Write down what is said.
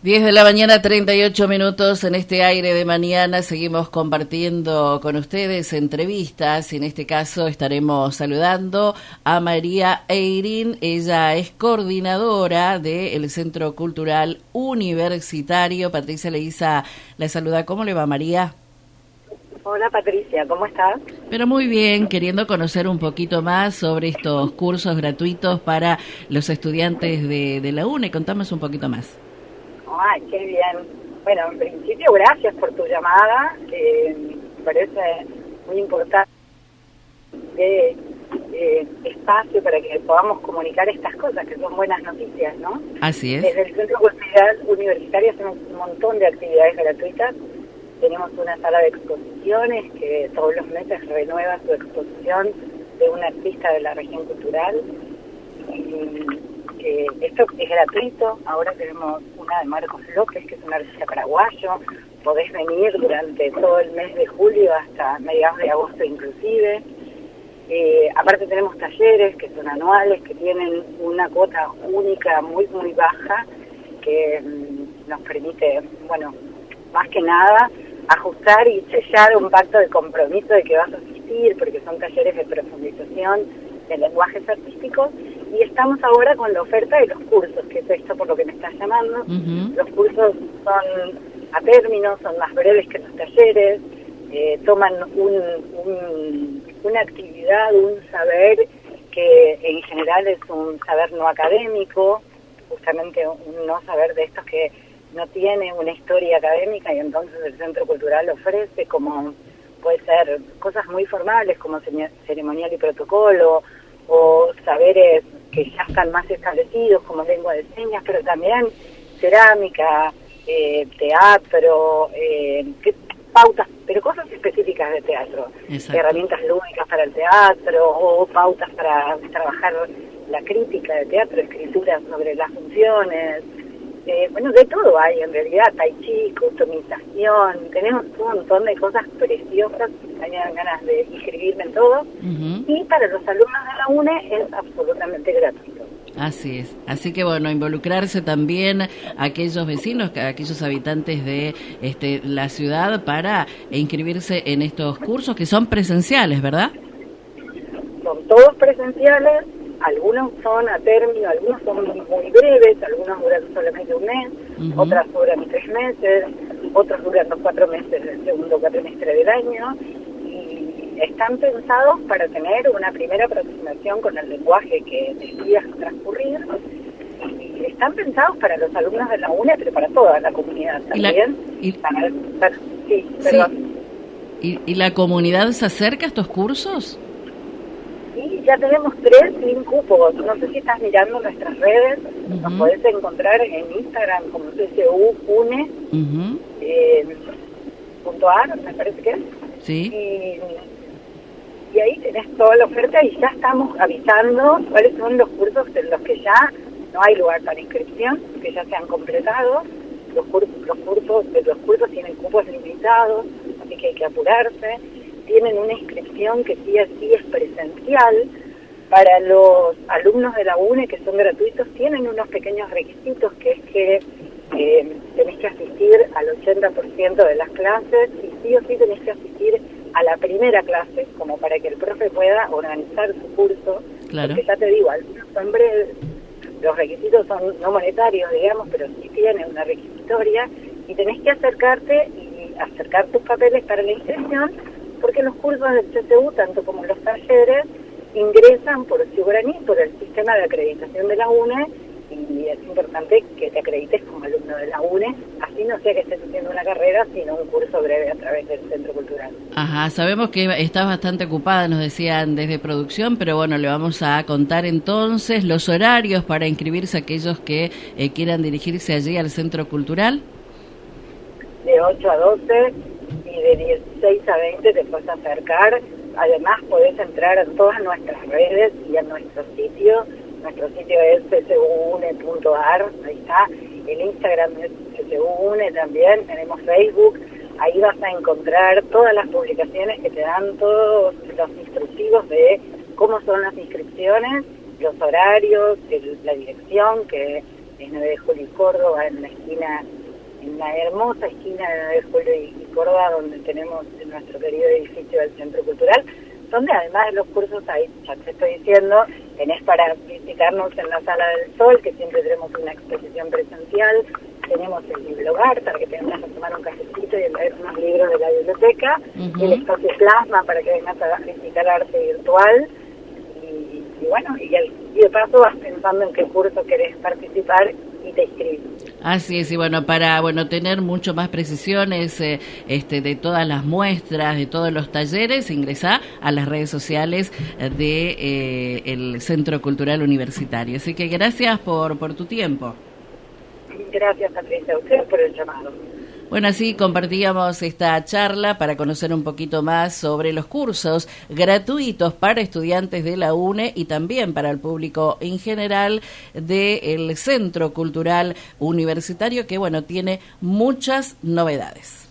10 de la mañana, 38 minutos en este aire de mañana. Seguimos compartiendo con ustedes entrevistas. En este caso estaremos saludando a María Eyrín. Ella es coordinadora del Centro Cultural Universitario. Patricia Leiza la saluda. ¿Cómo le va, María? Hola Patricia, ¿cómo estás? Pero muy bien, queriendo conocer un poquito más sobre estos cursos gratuitos para los estudiantes de la UNE. Contamos un poquito más. Ay, qué bien. Bueno, en principio, gracias por tu llamada. Me parece muy importante espacio para que podamos comunicar estas cosas, que son buenas noticias, ¿no? Así es. Desde el Centro Cultural Universitario hacemos un montón de actividades gratuitas. Tenemos una sala de exposiciones que todos los meses renueva su exposición de un artista de la región cultural. Esto es gratuito. Ahora tenemos una de Marcos López, que es un artista paraguayo. Podés venir durante todo el mes de julio hasta mediados de agosto inclusive. Aparte tenemos talleres que son anuales, que tienen una cuota única muy muy baja, que nos permite, bueno, más que nada, ajustar y sellar un pacto de compromiso de que vas a asistir, porque son talleres de profundización de lenguajes artísticos. Y estamos ahora con la oferta de los cursos, que es esto por lo que me estás llamando. Los cursos son a término, son más breves que los talleres, toman una actividad, un saber que en general es un saber no académico, justamente un no saber de estos que no tiene una historia académica, y entonces el Centro Cultural ofrece, como puede ser cosas muy formales como ceremonial y protocolo, o saberes que ya están más establecidos como lengua de señas, pero también cerámica, teatro, pautas, pero cosas específicas de teatro. Exacto. Herramientas lúdicas para el teatro, o pautas para trabajar la crítica de teatro, escrituras sobre las funciones. Bueno, de todo hay en realidad, tai chi, customización, tenemos un montón de cosas preciosas, me dan ganas de inscribirme en todo, y para los alumnos de la UNE es absolutamente gratuito. Así es, así que bueno, involucrarse también a aquellos vecinos, a aquellos habitantes de la ciudad para inscribirse en estos cursos que son presenciales, ¿verdad? Son todos presenciales. Algunos son a término, algunos son muy breves, algunos duran solamente un mes, otras duran 3 meses, otros duran los 4 meses del segundo cuatrimestre del año, y están pensados para tener una primera aproximación con el lenguaje que decidas transcurrir, y están pensados para los alumnos de la UNE, pero para toda la comunidad también. ¿Y la comunidad se acerca a estos cursos? Sí, ya tenemos 3 sin cupos. No sé si estás mirando nuestras redes. Nos podés encontrar en Instagram como CCUUNE .ar, me parece que es. Sí. Y ahí tenés toda la oferta, y ya estamos avisando cuáles son los cursos en los que ya no hay lugar para inscripción, que ya se han completado. Los cursos tienen cupos limitados, así que hay que apurarse. Tienen una inscripción que sí es presencial. Para los alumnos de la UNE, que son gratuitos, tienen unos pequeños requisitos, que es que tenés que asistir al 80% de las clases, y sí o sí tenés que asistir a la primera clase, como para que el profe pueda organizar su curso. Claro. Porque ya te digo, algunos son breves, los requisitos son no monetarios, digamos, pero sí tienen una requisitoria, y tenés que acercarte y acercar tus papeles para la inscripción, porque los cursos del CCU, tanto como los talleres, ingresan por Ciubraní, por el sistema de acreditación de la UNE, y es importante que te acredites como alumno de la UNE, así no sea que estés haciendo una carrera, sino un curso breve a través del Centro Cultural. Ajá, sabemos que estás bastante ocupada, nos decían desde producción, pero bueno, le vamos a contar entonces los horarios para inscribirse a aquellos que quieran dirigirse allí al Centro Cultural. De 8 a 12 y de 16 a 20 te puedes acercar. Además podés entrar a todas nuestras redes y a nuestro sitio. Nuestro sitio es ccune.ar, ahí está. El Instagram es ccune también, tenemos Facebook. Ahí vas a encontrar todas las publicaciones que te dan todos los instructivos de cómo son las inscripciones, los horarios, la dirección, que es 9 de Julio y Córdoba, en la esquina en la hermosa esquina de 9 de Julio y Córdoba, donde tenemos nuestro querido edificio del Centro Cultural, donde además de los cursos, ahí ya te estoy diciendo, tenés para visitarnos en la Sala del Sol, que siempre tenemos una exposición presencial, tenemos el librogar para que te vengas a tomar un cafecito y leer unos libros de la biblioteca, el espacio Plasma para que vengas a visitar arte virtual, y bueno, y de paso vas pensando en qué curso querés participar y te inscribís. Así es, y bueno, para tener mucho más precisiones de todas las muestras, de todos los talleres, ingresá a las redes sociales de el Centro Cultural Universitario. Así que gracias por tu tiempo. Gracias, Patricia, a ustedes por el llamado. Bueno, así compartíamos esta charla para conocer un poquito más sobre los cursos gratuitos para estudiantes de la UNE y también para el público en general del Centro Cultural Universitario, que bueno, tiene muchas novedades.